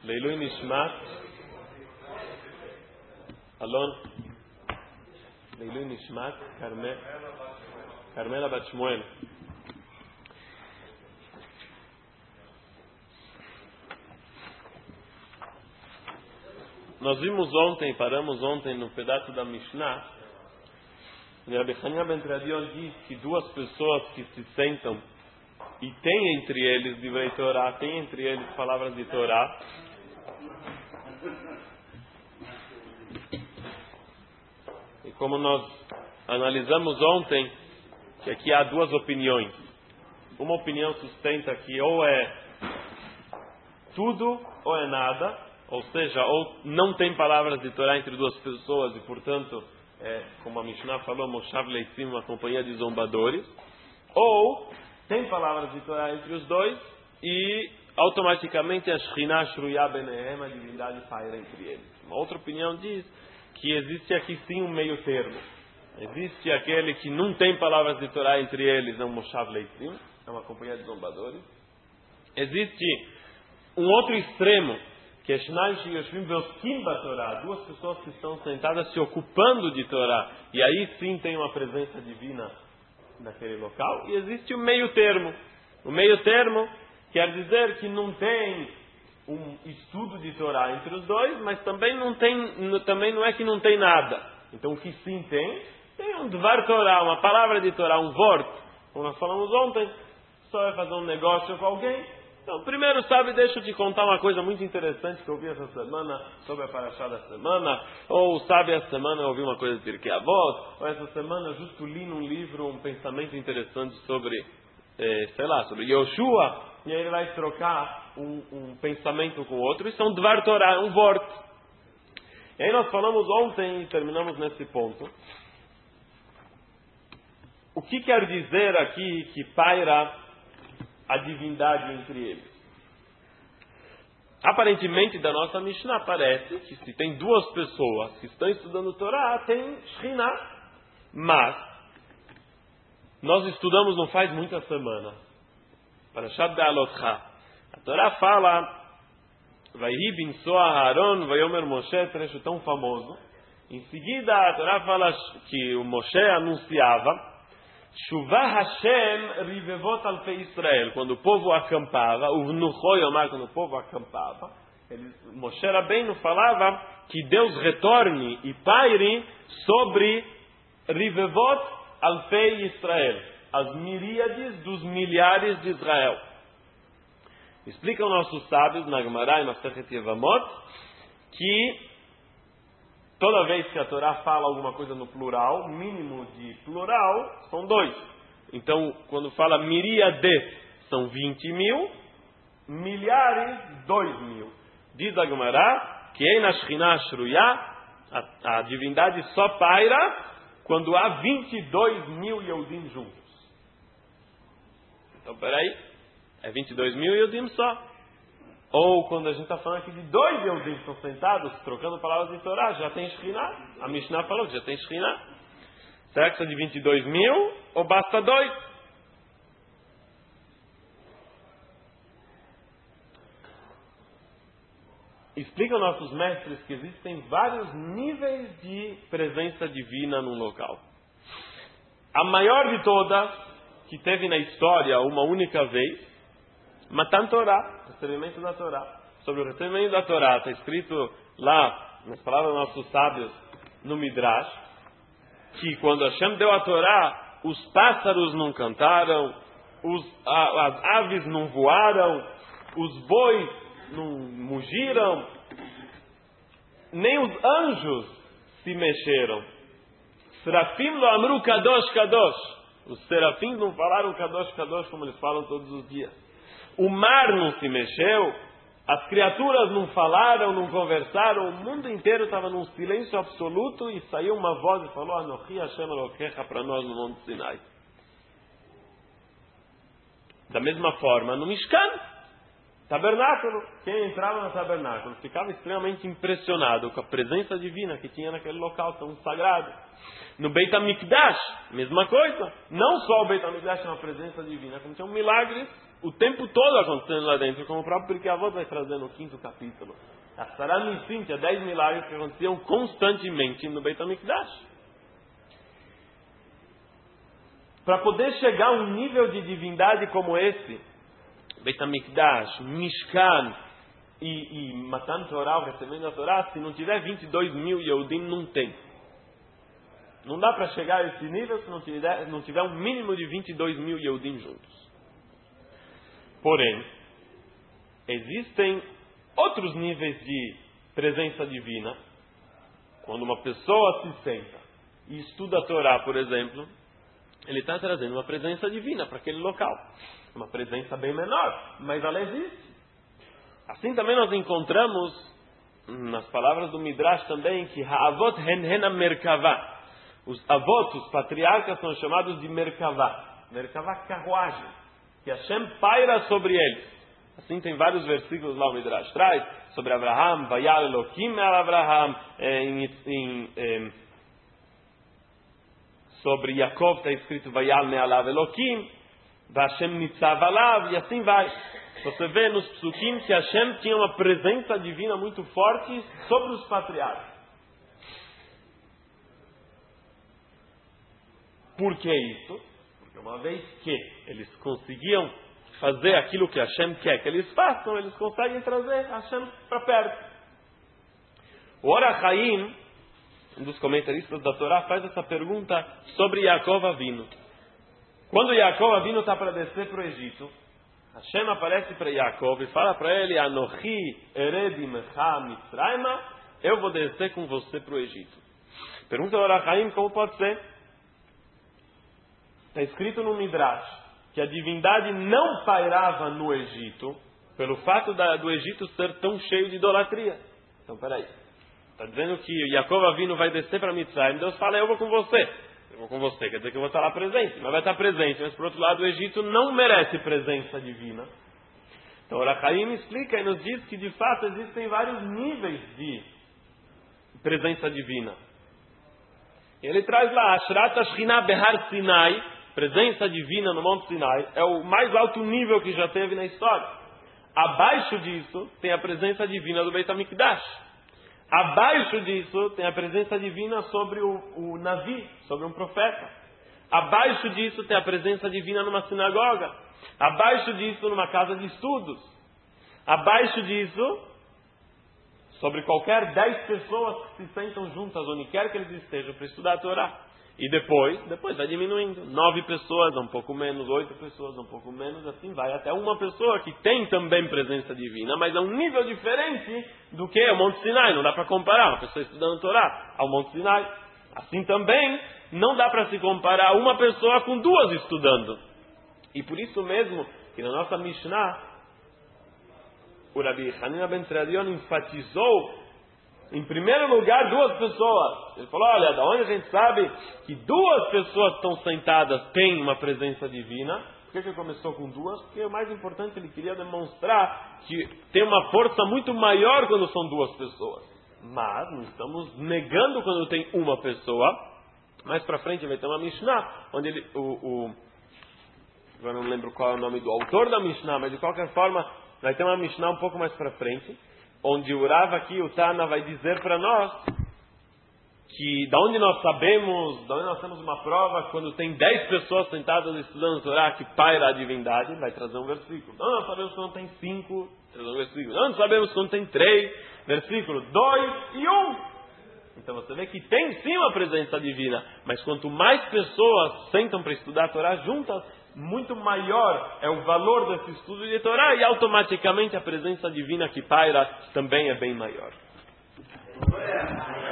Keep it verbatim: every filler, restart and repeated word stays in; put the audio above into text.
Leilui Nishmat Alon Leilui Nishmat Carme- Carmela Bat Shmuel. Nós vimos ontem, paramos ontem no pedaço da Mishnah, e Rabbi Hanina ben Tradion diz que duas pessoas que se sentam e tem entre eles Divrei Torá, tem entre eles palavras de Torá, e como nós analisamos ontem, que aqui há duas opiniões. Uma opinião sustenta que ou é tudo ou é nada, ou seja, ou não tem palavras de Torá entre duas pessoas e, portanto, é, como a Mishnah falou, Moshav Leitzim, uma companhia de zombadores, ou tem palavras de Torá entre os dois e automaticamente a Shekhinah Shruya Benehem, a divindade paira entre eles. Uma outra opinião diz que existe aqui sim um meio termo. Existe aquele que não tem palavras de Torá entre eles, é um Moshav Leitzim, é uma companhia de zombadores. Existe um outro extremo, que é Shnai Shiyoshvim Veoskim Batorá, duas pessoas que estão sentadas se ocupando de Torá, e aí sim tem uma presença divina naquele local. E existe o meio termo. O meio termo quer dizer que não tem um estudo de Torá entre os dois, mas também não tem, também não é que não tem nada. Então o que sim tem, tem um Dvar Torá, uma palavra de Torá, um Vort. Como nós falamos ontem, só vai fazer um negócio com alguém. Então, primeiro, sabe, deixa eu te contar uma coisa muito interessante que eu ouvi essa semana sobre a Parashá da semana, ou sabe, essa semana eu ouvi uma coisa de Pirkei Avot, ou essa semana eu justo li num livro um pensamento interessante sobre, eh, sei lá, sobre Yoshua, e aí ele vai trocar um, um pensamento com o outro, isso é um Dvar Torá, um Vort. E aí nós falamos ontem, e terminamos nesse ponto, o que quer dizer aqui que paira a divindade entre eles? Aparentemente, da nossa Mishnah, parece que se tem duas pessoas que estão estudando Torá, tem Shekhinah. Mas nós estudamos não faz muita semana. Parashat Be'alotcha. A Torá fala, Vayhi binsoa Aaron, Vayomer Moshe, trecho tão famoso. Em seguida, a Torá fala que o Moshe anunciava Shuvah Hashem Rivevot Alfei Israel, quando o povo acampava, o Nuchoi Omar, quando o povo acampava, ele, Moshe Rabbeinu falava que Deus retorne e paire sobre Rivevot Alfei Israel, as miríades dos milhares de Israel. Explicam nossos sábios na Gemara e Masechet Yevamot que toda vez que a Torá fala alguma coisa no plural, mínimo de plural, são dois. Então, quando fala miríades, são vinte mil, milhares, dois mil. Diz a Gemara que Ein Shekhinah Shruya, a, a divindade só paira quando há vinte e dois mil Yehudim juntos. Então, peraí, é vinte e dois mil Yehudim só. Ou quando a gente está falando aqui de dois Yehudim que estão sentados, trocando palavras de Torá, já tem Shekhinah. A Mishnah falou que já tem Shekhinah. Será que são de vinte e dois mil ou basta dois? Explicam nossos mestres que existem vários níveis de presença divina num local. A maior de todas, que teve na história uma única vez, Matan Torá, recebimento da Torá. Sobre o recebimento da Torá, está escrito lá, nas palavras dos nossos sábios, no Midrash, que quando Hashem deu a Torá, os pássaros não cantaram, os, a, as aves não voaram, os bois não mugiram, nem os anjos se mexeram. Serafim lo amru kadosh kadosh. Os serafins não falaram kadosh kadosh como eles falam todos os dias. O mar não se mexeu, as criaturas não falaram, não conversaram, o mundo inteiro estava num silêncio absoluto e saiu uma voz e falou, Anochi Hashem Elokecha, para nós no Monte Sinai. Da mesma forma, no Mishkan, tabernáculo, quem entrava no tabernáculo ficava extremamente impressionado com a presença divina que tinha naquele local tão sagrado. No Beit HaMikdash, mesma coisa. Não só o Beit HaMikdash tinha uma presença divina, como tinham milagres o tempo todo acontecendo lá dentro, como o próprio Pirkei Avot vai trazer no quinto capítulo. Asara Nisim, tinha dez milagres que aconteciam constantemente no Beit HaMikdash. Para poder chegar a um nível de divindade como esse, Beit HaMikdash, Mishkan e, e Matan Torah, recebendo a Torá, se não tiver vinte e dois mil Yehudim, não tem. Não dá para chegar a esse nível se não tiver, não tiver um mínimo de vinte e dois mil Yehudim juntos. Porém, existem outros níveis de presença divina. Quando uma pessoa se senta e estuda a Torá, por exemplo, ele está trazendo uma presença divina para aquele local. Uma presença bem menor, mas ela existe. Assim também nós encontramos, nas palavras do Midrash também, que Ha'avot hen hen merkavá. Os avós, os patriarcas, são chamados de merkavá. Merkavá, carruagem. Que Hashem paira sobre eles. Assim tem vários versículos lá o Midrash traz, sobre Abraham, Vayal Elohim al Abraham, em, em, em, sobre Yaakov está escrito Vayal Me'alav Elohim, Vashem Nitzav Alav, e assim vai. Você vê nos psukim que Hashem tinha uma presença divina muito forte sobre os patriarcas. Por que isso? Porque uma vez que eles conseguiam fazer aquilo que Hashem quer que eles façam, eles conseguem trazer Hashem para perto. O Or HaChaim, um dos comentaristas da Torá, faz essa pergunta sobre Yaakov Avinu. Quando Yaakov Avinu está para descer para o Egito, Hashem aparece para Yaakov e fala para ele: Anochi ered imecha mitzrayma, eu vou descer com você para o Egito. Pergunta o Or HaChaim, como pode ser? Está escrito no Midrash que a divindade não pairava no Egito pelo fato da, do Egito ser tão cheio de idolatria. Então, peraí. Está dizendo que Yaakov Avinu vai descer para Mitzrayim. Deus fala: eu vou com você. Eu vou com você. Quer dizer que eu vou estar lá presente. Mas vai estar presente. Mas, por outro lado, o Egito não merece presença divina. Então, o Or HaChaim explica e nos diz que, de fato, existem vários níveis de presença divina. E ele traz lá: Ashrat Ashchina Behar Sinai, presença divina no Monte Sinai, é o mais alto nível que já teve na história. Abaixo disso tem a presença divina do Beit HaMikdash. Abaixo disso tem a presença divina sobre o, o Navi, sobre um profeta. Abaixo disso tem a presença divina numa sinagoga. Abaixo disso numa casa de estudos. Abaixo disso, sobre qualquer dez pessoas que se sentam juntas, onde quer que eles estejam, para estudar a Torá. E depois, depois vai diminuindo. Nove pessoas, um pouco menos. Oito pessoas, um pouco menos. Assim vai até uma pessoa que tem também presença divina, mas é um nível diferente do que o Monte Sinai. Não dá para comparar uma pessoa estudando Torá ao Monte Sinai. Assim também, não dá para se comparar uma pessoa com duas estudando. E por isso mesmo, que na nossa Mishnah, o Rabi Hanina ben Teradion enfatizou, em primeiro lugar, duas pessoas. Ele falou: olha, da onde a gente sabe que duas pessoas estão sentadas têm uma presença divina? Por que ele começou com duas? Porque o mais importante, ele queria demonstrar que tem uma força muito maior quando são duas pessoas. Mas não estamos negando quando tem uma pessoa. Mais para frente vai ter uma Mishnah, onde ele, o, o, agora não lembro qual é o nome do autor da Mishnah, mas de qualquer forma vai ter uma Mishnah um pouco mais para frente, onde o Rav aqui, o Tana, vai dizer para nós que da onde nós sabemos, da onde nós temos uma prova, quando tem dez pessoas sentadas estudando o Torá, que paira a divindade, vai trazer um versículo. Não, nós sabemos quando tem cinco, trazer um versículo. Não, nós sabemos quando tem três, versículo dois e um. Então você vê que tem sim uma presença divina, mas quanto mais pessoas sentam para estudar a Torá juntas, muito maior é o valor desse estudo de Torá e automaticamente a presença divina que paira também é bem maior.